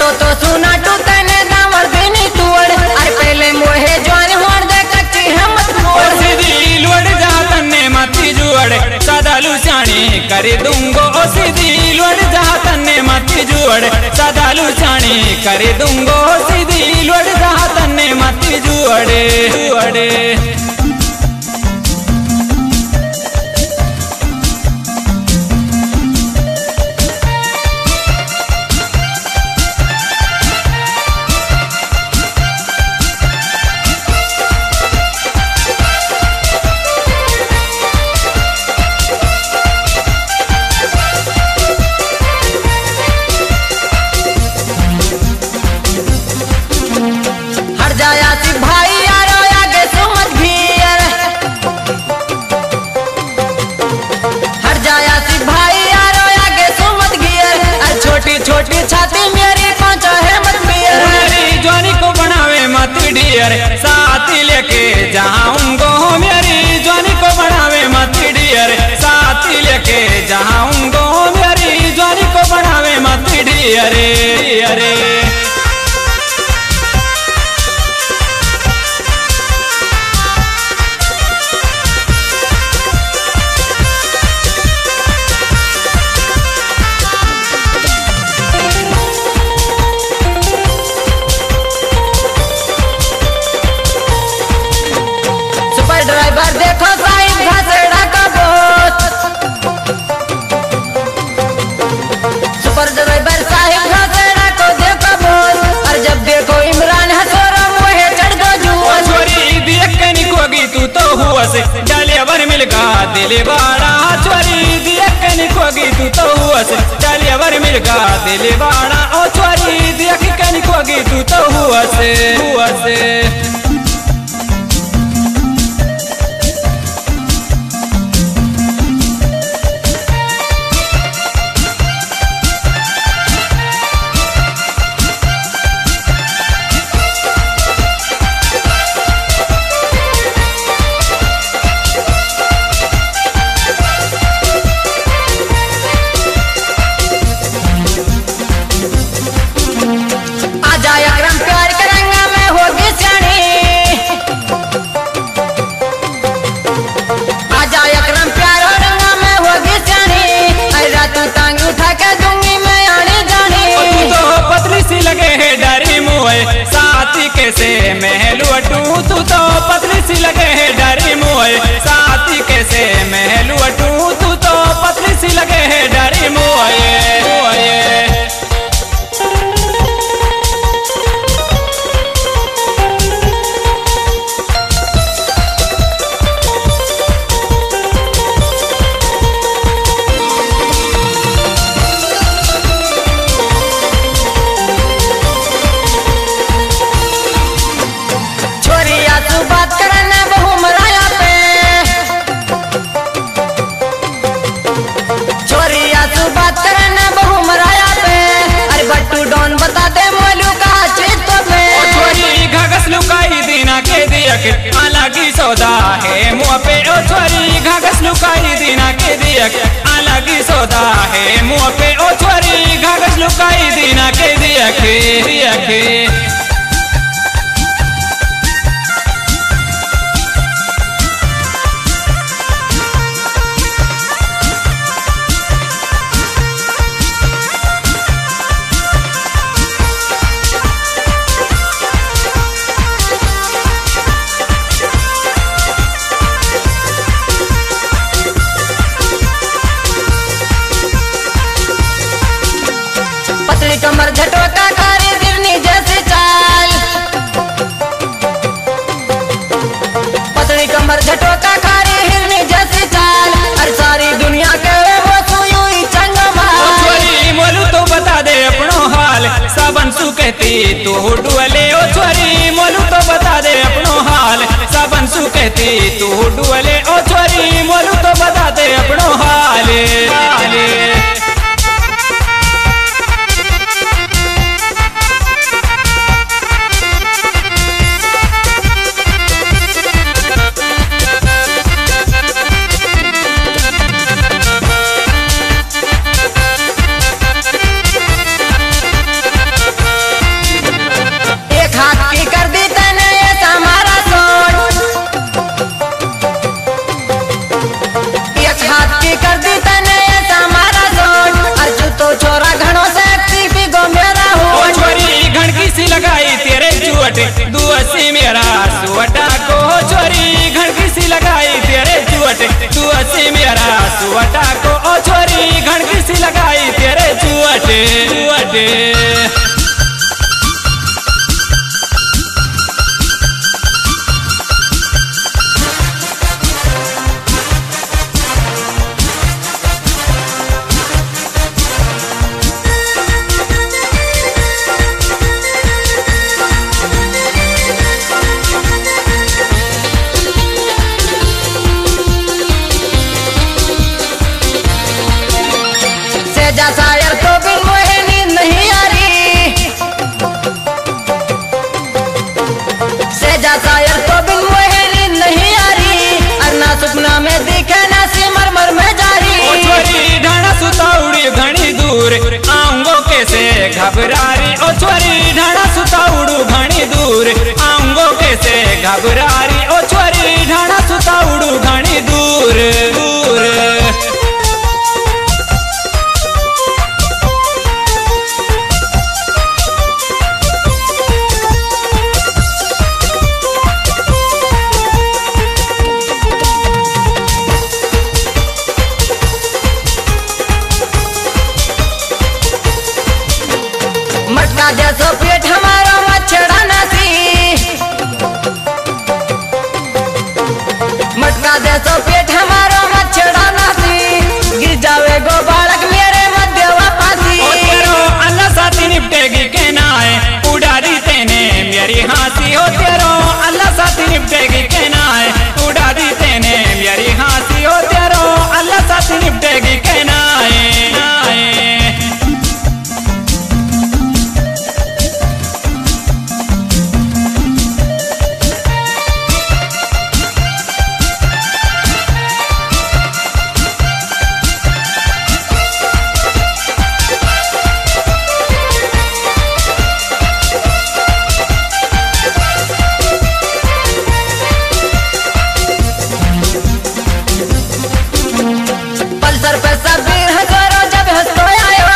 तो सुना टू तने दावर देनी तुअड़ अरे पहले मोहे जवान होड़ दे कच्ची हिम्मत मोड़ सीधी लोड़ जा तन्ने मती जुअड़ सदालू चाणी कर दूंगो ओ सीधी लोड़ जा तन्ने मती जुअड़ सदालू चाणी कर दूंगो सीधी लोड़ जा तन्ने मती जुअड़े जुअड़े भाई यारो आगे सुमत घियर हट जाया सी भाई यारो आगे सुमत घियर छोटी छोटी छाती मेरी पहुंचा है मत मियर मेरी जवानी को बनावे मत डियर साथी लेके जाऊंगो मेरी जवानी को बनावे मत डियर साथी लेके जाऊंगो मेरी जवानी को बनावे मत डियर अरे ड्राइवर देखो साहिब घासड़ा का बोस सुपर ड्राइवर साहिब घासड़ा को देखो बोस और जब देखो इमरान हसोरा मुहे चढ़ दो जुआ छोरी देख के निकोगी तू तो हुआ से ड्राइवर मिल गा दिल बाड़ा छोरी देख के निकोगी तू तो हुआ से ड्राइवर मिल गा दिल बाड़ा ओ छोरी देख के निकोगी तू तो हुआ से साथी कैसे महलू अटू तू तो पतली सी लगे है डरी मोए साथी कैसे महलू अटू तू तो पतली सी लगे है डरी मोए बात करना बहु मराया पे चोरिया तू बात करना बहु मराया पे अरे बट्टू डॉन बता दे मोलू का चीज तो पे छोरी घाघस लुकाई दीना के दिया के अलगी सौदा है मुँह पे ओ छोरी घाघस लुकाई दीना के दिया के अलगी सौदा है मुँह पे ओ छोरी घाघस लुकाई दीना के दिया के कमर झटोका कारी गिरनी जैसी चाल पतली कमर झटोका कारी हिरनी जैसी चाल और सारी दुनिया के वो सुई चंगमा छोरी मोलू तो बता दे अपनो हाल साबन सु कहती तू डुअले ओ छोरी मोलू तो बता दे अपनो हाल साबन सु कहती तू डुअले ओ छोरी मोलू तो बता दे अपनो हाल दूर आऊंगो कैसे घबरारी ओ छोरी ढाणा सुता उड़ू घणी दूर आऊंगो कैसे घबरारी ओ छोरी ढाणा सुता उड़ू घणी दूर दूर। मटका जैसो पेट हमारा मच्छड़ा नसी, मटका जैसो पेट हमारा मच्छड़ा नसी, गिर जावे गो बालक मेरे मध्यवा फांसी। ओ तेरो अल्लाह साथी निपटेगी के नाए उड़ा दी तेने मेरी हंसी हो तेरो अल्लाह साथी निपटेगी के नाए उड़ा दी तेने मेरी हंसी हो तेरो अल्लाह साथी निपटेगी के नाए नाए। पल्सर पे सबीर हजारों जब हंसतो आयो,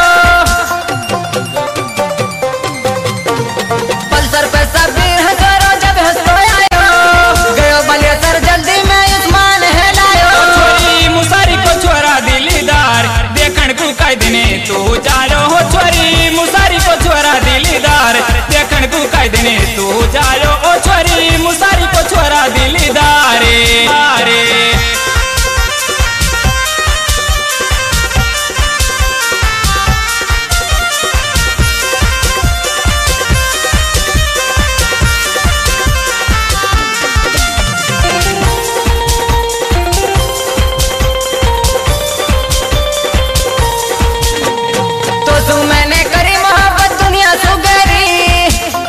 पल्सर पे सबीर हजारों जब हंसतो आयो, गयो बलेसर जल्दी में उस्मान है लायो। छोरी मुसारी को छोरा दिलीदार देखण को कई दिने तू जारो हो छोरी मुसारी को छोरा दिलीदार देखण को कई दिने तू जारो ओ छोरी मुसारी को छोरा दिलीदार रे। तो मैंने करी मोहब्बत दुनिया सुगरी,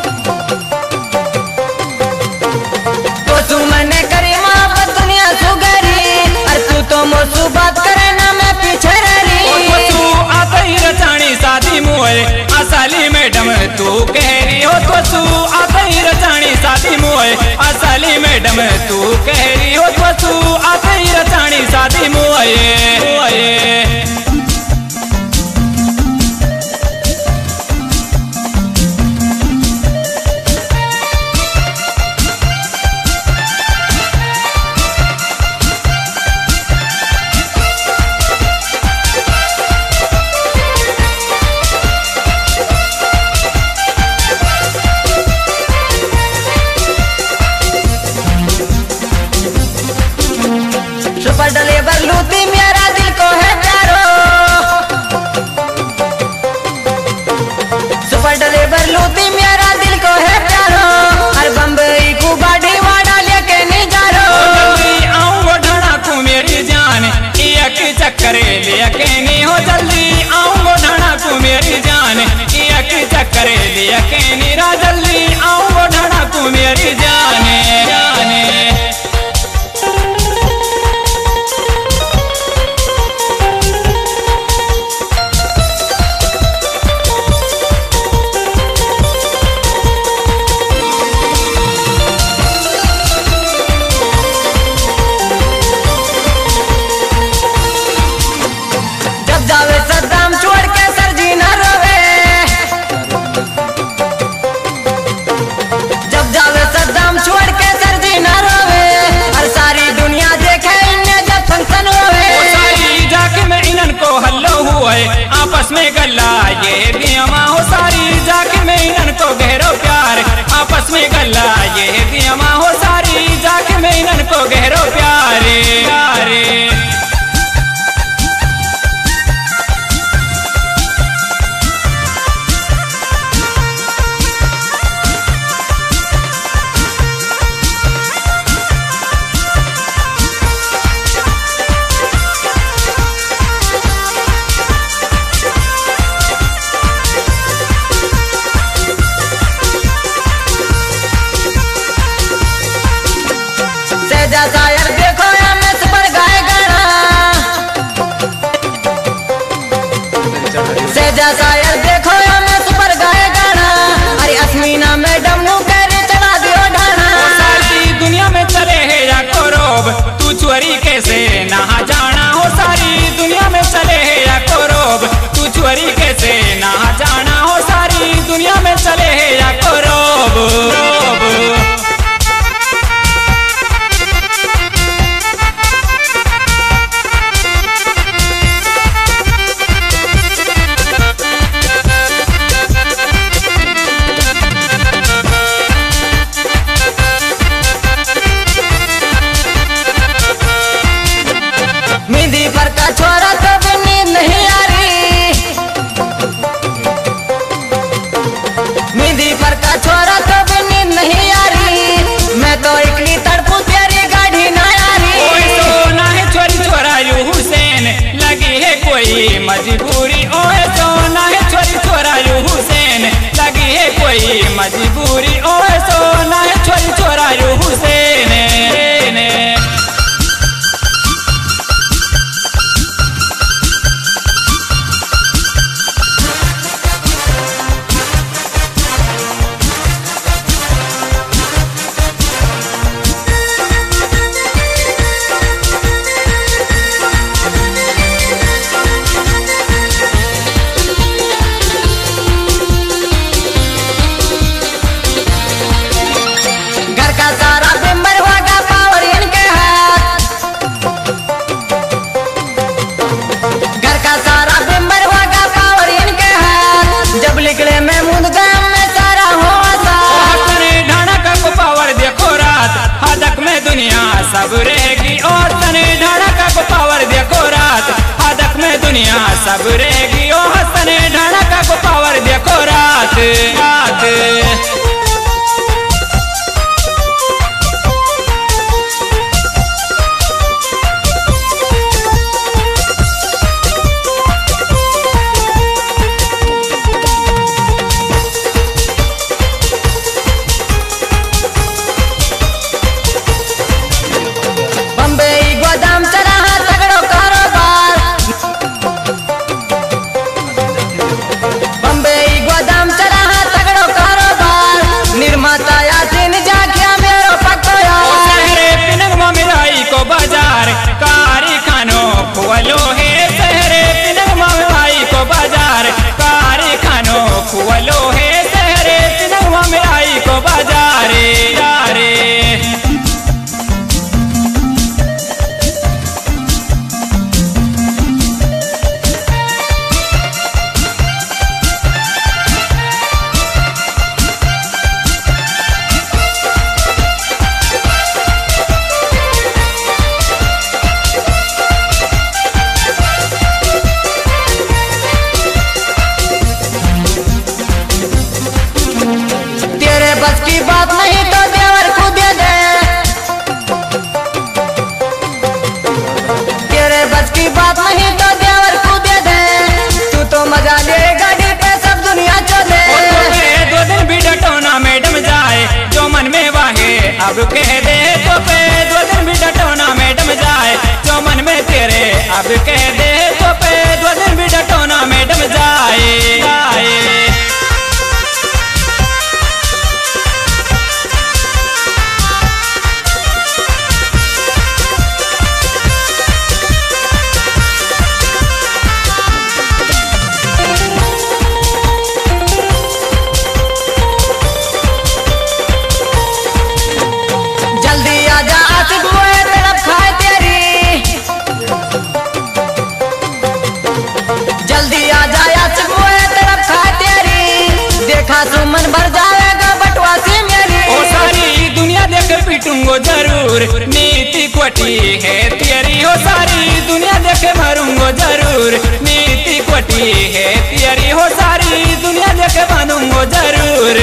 तो मैंने करी मोहब्बत दुनिया सुगरी, और तू तो मोसू बात करे ना मैं पीछे रही। तू आता ही रचाणी शादी मोए असली मैडम तू कह रही हो तो तू आता ही रचाणी शादी मोए असली मैडम तू कह रही हो तो तू आता ही रचाणी शादी मोए। सुपर डिलीवर लूटी मेरा दिल को है प्यारो, सुपर डिलीवर लूटी मेरा दिल को है प्यारो, हर बम्बई को गाड़ी वाड़ा लेके नहीं जा रो। जल्दी आऊं वो ढाणा को मेरी जान एक चक्कर लेके नहीं हो जल्दी आऊं वो ढाणा को मेरी जान एक चक्कर लेके नहीं रा जल्दी आऊं वो ढाणा को मेरी जाने जाने। जब जावे सद्दाम छोड़ के सरजी न रोवे, जब जावे सद्दाम छोड़ के सरजी मजबूरी ओए सोना है छोरी छोरा यू हुसैन लगी है कोई मजबूरी ओए सोना है छोरी छोरा यू हुसैन। सब रहेगी और तने ढाणा का को पावर देखो रात हदक में दुनिया सब रहेगी और तने ढाणा का को पावर देखो रात रात। खुवलो है शहरे पिनंग माई को बाजार कारी खानो खुवलो है शहरे पिनंग माई को बाजार यारे। बस की बात नहीं तो देवर को दे दे, तेरे बस की बात नहीं तो देवर को दे दे, तू तो मजा ले गाड़ी पे सब दुनिया चले। दो दिन भी डटोना मैडम जाए जो मन में वाहे अब कह दे तो पे 2 दिन भी डटोना मैडम जाए जो मन में तेरे अब कह दे तो पे 2 दिन भी डटोना मैडम जाए जाए। मन भर जाएगा बटवासी मेरी ओ सारी दुनिया देख पीटूंगो जरूर नीति कोटी है तेरी हो सारी दुनिया देख मरूंगो जरूर नीति कोटी है तेरी हो सारी दुनिया देख बनूंगो जरूर।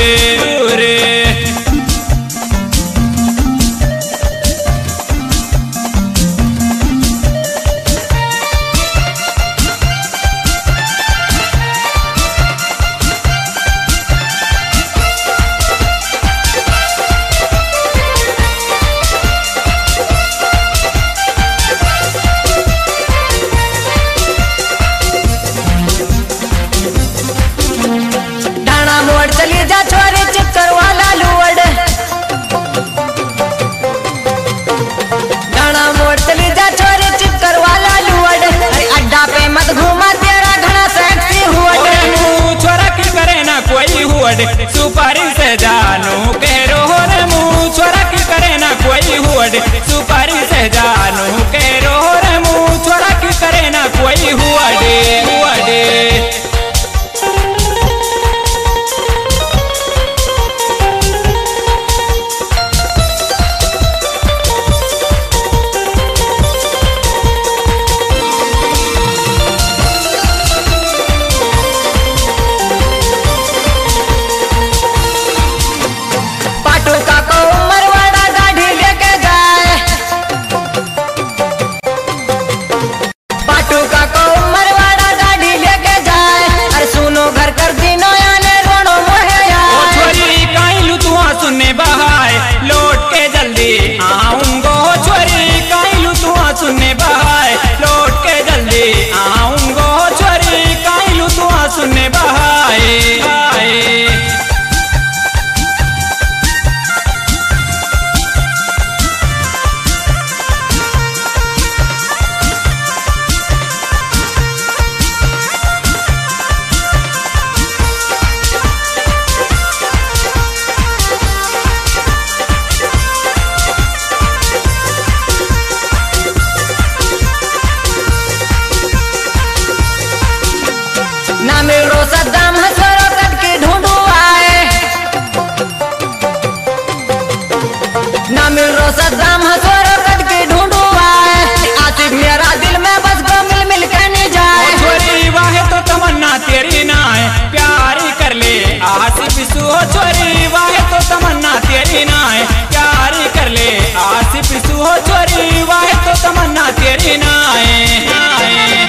तेरी नाय, प्यार कर ले आसिफ सुहो छोरी, वाह तो तमन्ना तेरी नाय।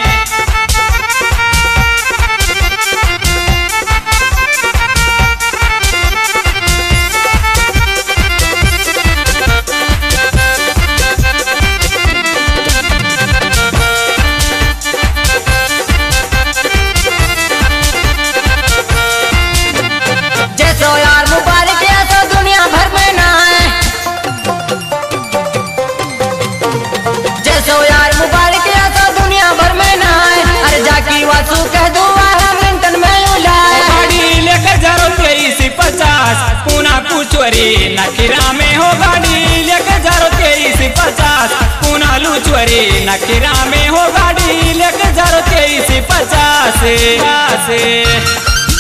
जैसो यार मुबारक ऐसो दुनिया भर में ना है, जैसो यार मुबारक ऐसो दुनिया भर में ना है। अरे जाकी वासु कह दो मिंटन में उलाए, गाड़ी लेकर जारो 2350 पूना कुचवरी नखीरा में हो, गाड़ी लेकर जारो 2350 पूना लुचवरी नखीरा में हो, गाड़ी लेकर जारो 2350।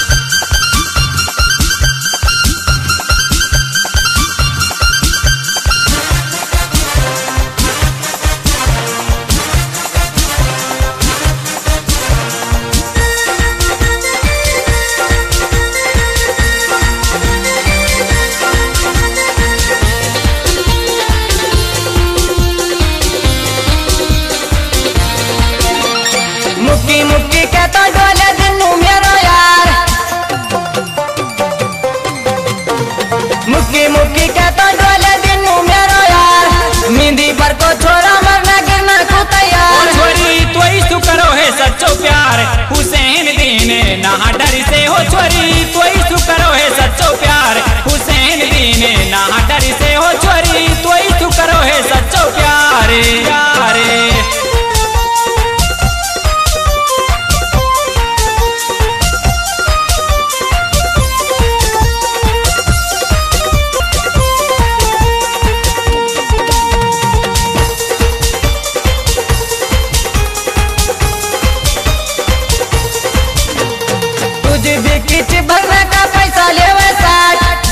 मुक्की मुक्की कहता डोले दिनू मेरो यार, मुक्की मुक्की कहता डोले दिनू मेरो यार। मेहंदी पर को छोरा मरना गिरना को तैयार, छोरी तो ही करो है सच्चो प्यार, हुसैन दीने ना डर से हो छोरी, तो ही करो है सच्चो प्यार, हुसैन दीने ना डर से हो छोरी, तो ही करो है सच्चो प्यार। तुझे भी किच भरने का पैसा लेवे साठ,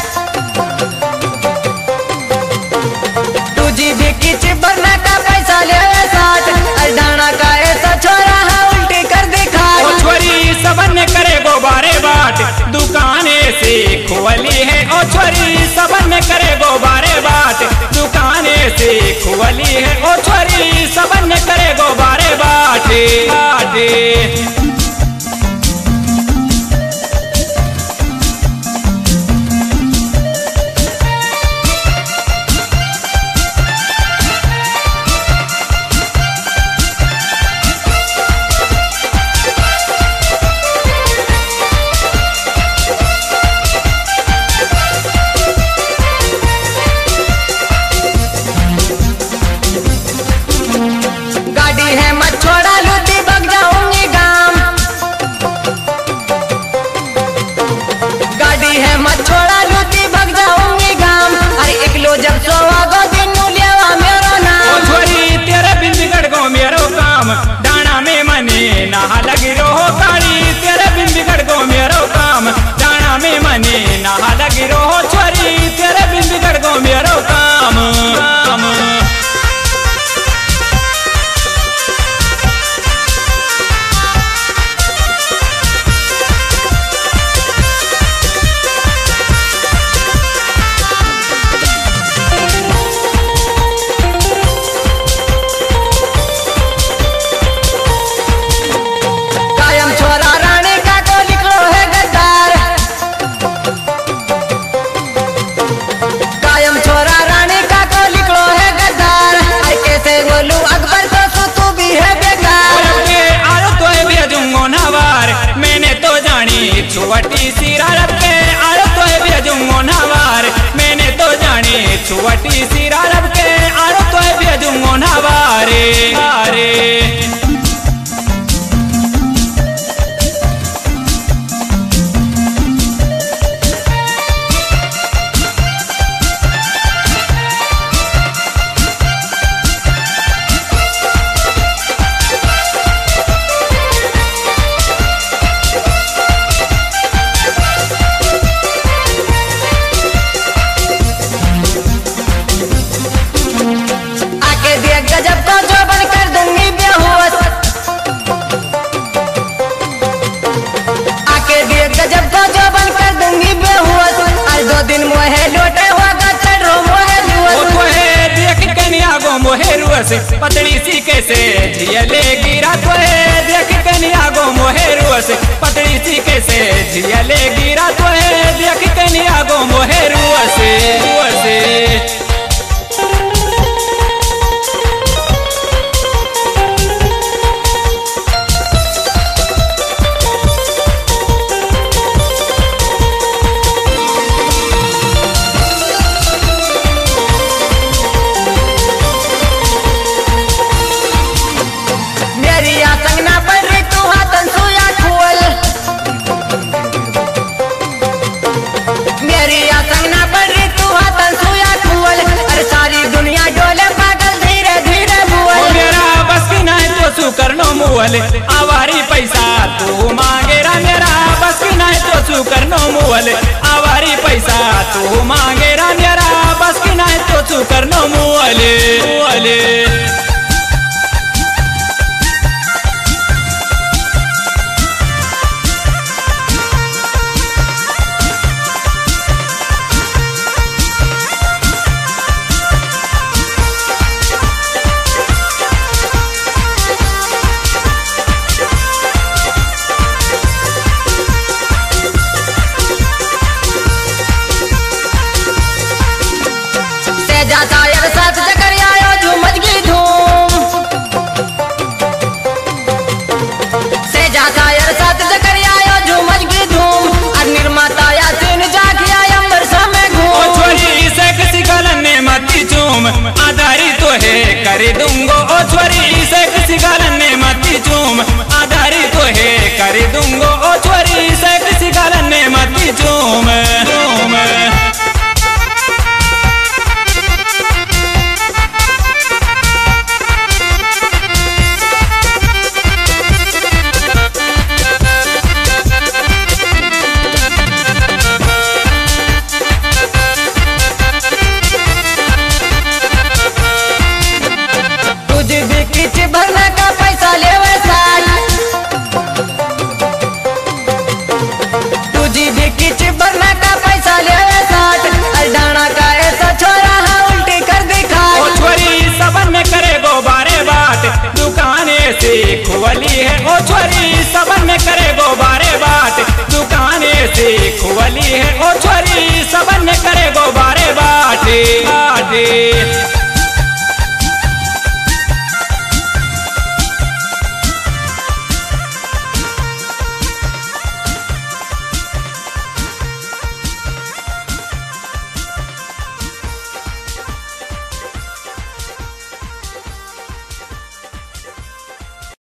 तुझे भी किच भरने का पैसा लेवे साठ। अडाना का ऐसा छोरा है उल्टी कर दिखा, छोरी सबन करे गोबारे बाट, दुकाने से खुवली है ओ छोरी सबन करे गोबारे बाट, दुकाने से खुवली है ओ छोरी सबन करे गोबारे बाट। गाड़ी है मत छोड़ा लूटी भग जाऊंगी गाम, गाड़ी है मत छोड़ा लूटी भग जाऊंगी गाम। अरे एक लो जब सोवागो दिनू लेवा मेरो नाम, छोरी तेरे बिंदगढ़ को मेरो काम, डाना में मने नहा लगी रहो काली, तेरे बिंदगढ़ को मेरो काम, डाना में मने नहा लगी रहो छोरी, तेरे बिंदगढ़ को मेरो काम। कायम छोरा रानी का को लिखो है गद्दार, कायम छोरा रानी का को लिखो है गद्दार। आई कैसे बोलूं अकबर को सो तू भी है बेकार, आरो तो भेजूंगो नवार, मैंने तो जानी छुवटी सिरा रब के, आरो तो भेजूंगो नवार, मैंने तो जानी छुवटी सिरा रब के, आरो तो भेजूंगो नवारे। दिन मोहे लोटे होगा रुअस पतली सी कैसे झियले गिरा तो है देख कनिया गो मोहे रुअस पतली सी कैसे झियले गिरा तो है देख कनिया गो मोहे रुअस रुअस। करनो मुअल आवारी पैसा तू मांगेरा मेरा बस की नहीं तो सू करनो मुअल आवारी पैसा तू मांगेरा मेरा बस की नहीं तो सू करनो